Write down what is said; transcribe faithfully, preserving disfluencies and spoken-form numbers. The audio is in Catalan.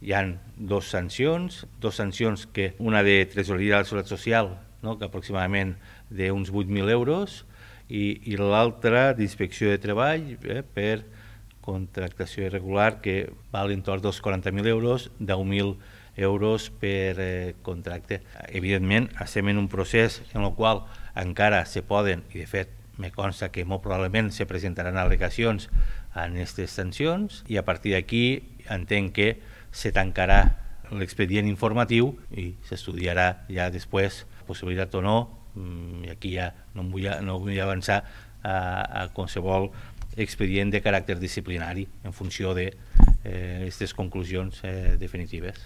Hi ha dos sancions, dos sancions que una de tresoreria de la Seguretat Social, no? Que aproximadament d'uns vuit mil euros, i, i l'altra d'inspecció de treball eh, per contractació irregular, que va a l'entorn dels quaranta mil euros, deu mil euros per eh, contracte. Evidentment, estem en un procés en el qual encara se poden, i de fet me consta que molt probablement se presentaran al·legacions en aquestes sancions, i a partir d'aquí entenc que se tancarà l'expedient informatiu i s'estudiarà ja després possibilitat o no, i aquí ja no em vull, no vull avançar a, a qualsevol expedient de caràcter disciplinari en funció d'aquestes eh, conclusions eh, definitives.